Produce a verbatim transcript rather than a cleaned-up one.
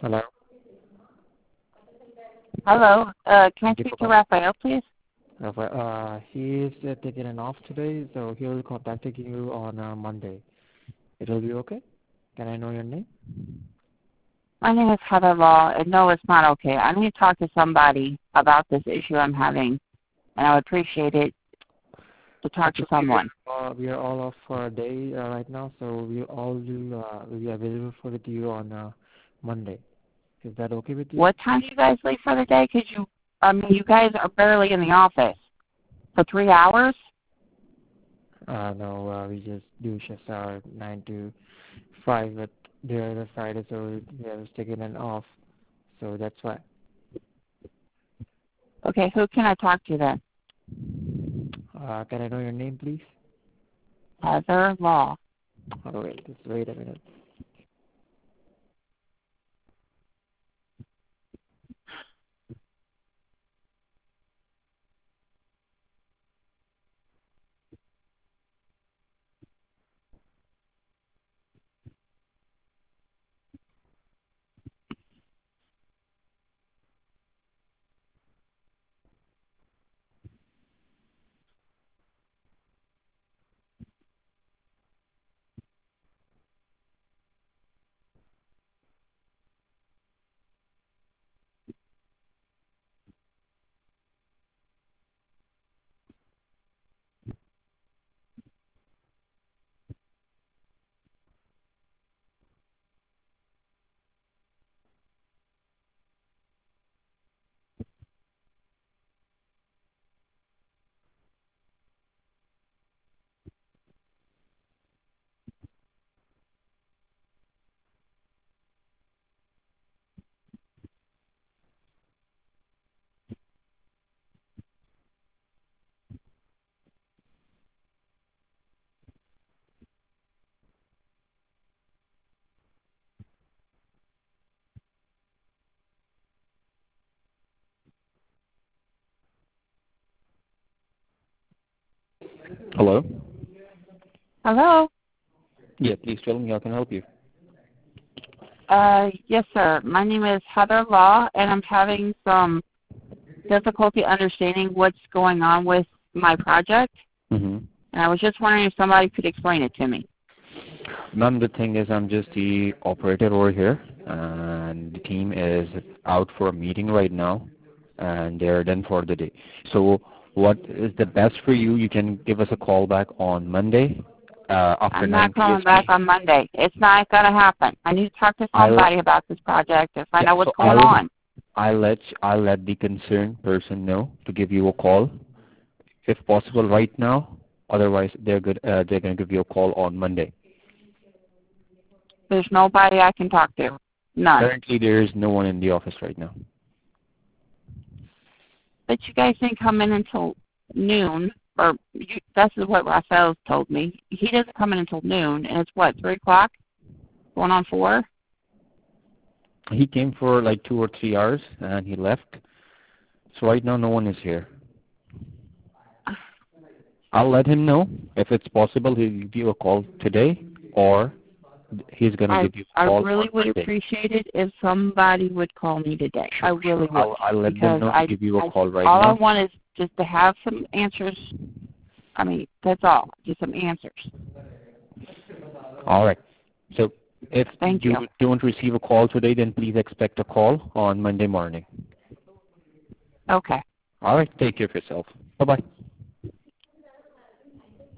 Hello. Hello. Uh, can I Thank you speak for to calling. Raphael, please? Rafael, uh, he is uh, taking an off today, so he will contact you on uh, Monday. It will be okay? Can I know your name? My name is Heather Law, and no, it's not okay. I need to talk to somebody about this issue I'm having, and I would appreciate it to talk to Actually, we someone. are, uh, we are all off for a day uh, right now, so we all will uh, will be available for with you on uh, Monday. Is that okay with you? What time do you guys leave for the day? Because you, I mean, you guys are barely in the office for three hours. Uh, no, uh, we just do shifts are nine to five, but there are the Friday, so we are taking an off, so that's why. Okay, who can I talk to then? Uh, can I know your name, please? Heather Law. Oh, wait, just wait a minute. Hello? Hello. Yeah, please tell me how can I help you. Uh, yes, sir. My name is Heather Law, and I'm having some difficulty understanding what's going on with my project. Mm-hmm. And I was just wondering if somebody could explain it to me. Ma'am, the thing is I'm just the operator over here, and the team is out for a meeting right now, and they're done for the day. So what is the best for you? You can give us a call back on Monday uh, after I'm not nine calling back P S T. on Monday. It's not going to happen. I need to talk to I'll somebody about this project and find yeah, out what's so going I'll on. I'll let I'll let the concerned person know to give you a call if possible right now. Otherwise, they're good. Uh, they're going to give you a call on Monday. There's nobody I can talk to. None. Currently, there is no one in the office right now. But you guys didn't come in until noon, or you, that's what Raphael's told me. He doesn't come in until noon, and it's what, three o'clock? Going on four? He came for like two or three hours and he left. So right now, no one is here. I'll let him know if it's possible. He'll give you a call today, or he's gonna I give you a I call really on would Monday. appreciate it if somebody would call me today. I Sure, really sure. would, I'll I'll let them because know to I, give you a I call right all I now. want is just to have some answers. I mean, that's all, just some answers. All right. So if Thank you. you don't receive a call today, then please expect a call on Monday morning. Okay. All right. Take care of yourself. Bye bye.